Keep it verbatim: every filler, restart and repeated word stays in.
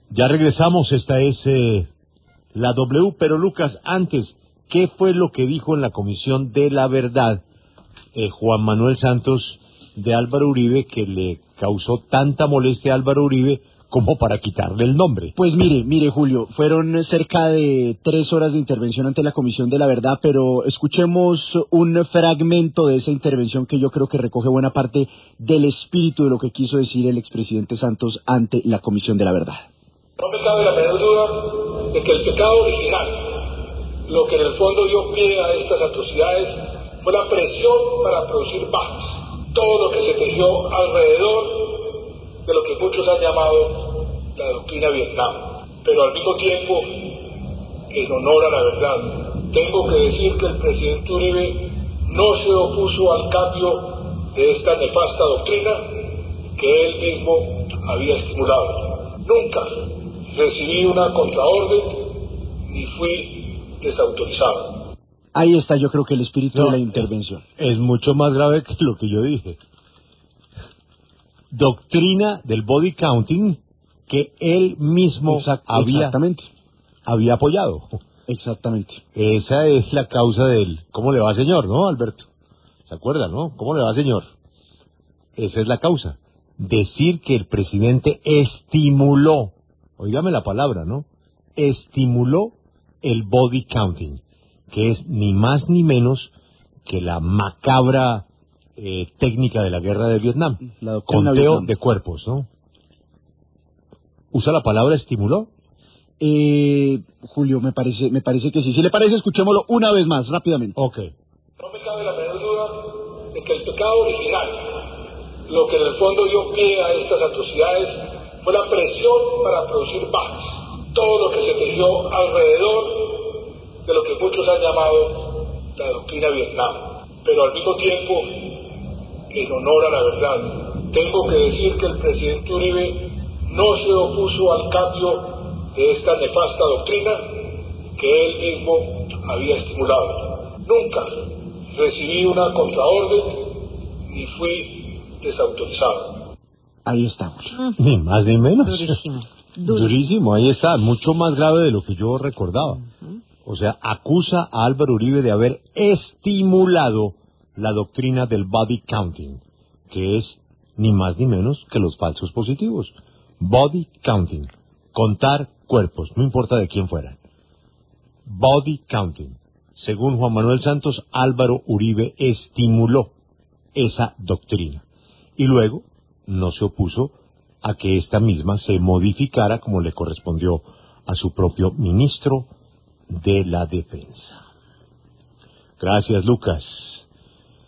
Ya regresamos, esta es eh, la W, pero Lucas, antes, ¿qué fue lo que dijo en la Comisión de la Verdad eh, Juan Manuel Santos de Álvaro Uribe que le causó tanta molestia a Álvaro Uribe como para quitarle el nombre? Pues mire, mire Julio, fueron cerca de tres horas de intervención ante la Comisión de la Verdad, pero escuchemos un fragmento de esa intervención que yo creo que recoge buena parte del espíritu de lo que quiso decir el expresidente Santos ante la Comisión de la Verdad. No me cabe la menor duda de que el pecado original, lo que en el fondo dio pie a estas atrocidades, fue la presión para producir paz. Todo lo que se tejió alrededor de lo que muchos han llamado la doctrina Vietnam. Pero al mismo tiempo, en honor a la verdad, tengo que decir que el presidente Uribe no se opuso al cambio de esta nefasta doctrina que él mismo había estimulado. Nunca recibí una contraorden ni fui desautorizado. Ahí está, yo creo que el espíritu no, de la intervención. Es, es mucho más grave que lo que yo dije. Doctrina del body counting que él mismo Exact, había, exactamente. había apoyado. Exactamente. Esa es la causa del ¿cómo le va, señor? ¿No, Alberto? ¿Se acuerda, no? ¿Cómo le va, señor? Esa es la causa. Decir que el presidente estimuló, oígame la palabra, ¿no? Estimuló el body counting, que es ni más ni menos que la macabra eh, técnica de la guerra de Vietnam. La conteo Vietnam. de cuerpos, ¿no? ¿Usa la palabra estimuló? Eh, Julio, me parece, me parece que sí. Si le parece, escuchémoslo una vez más, rápidamente. Ok. No me cabe la menor duda de que el pecado original, lo que en el fondo dio pie a estas atrocidades, fue la presión para producir paz. Todo lo que se tejió alrededor de lo que muchos han llamado la doctrina Vietnam. Pero al mismo tiempo, en honor a la verdad, tengo que decir que el presidente Uribe no se opuso al cambio de esta nefasta doctrina que él mismo había estimulado. Nunca recibí una contraorden ni fui desautorizado. Ahí está, Julio. Mm. Ni más ni menos. Durísimo. Durísimo. Durísimo, ahí está, mucho más grave de lo que yo recordaba. Uh-huh. O sea, acusa a Álvaro Uribe de haber estimulado la doctrina del body counting, que es ni más ni menos que los falsos positivos. Body counting, contar cuerpos, no importa de quién fueran. Body counting. Según Juan Manuel Santos, Álvaro Uribe estimuló esa doctrina. Y luego no se opuso a que esta misma se modificara como le correspondió a su propio ministro de la Defensa. Gracias, Lucas.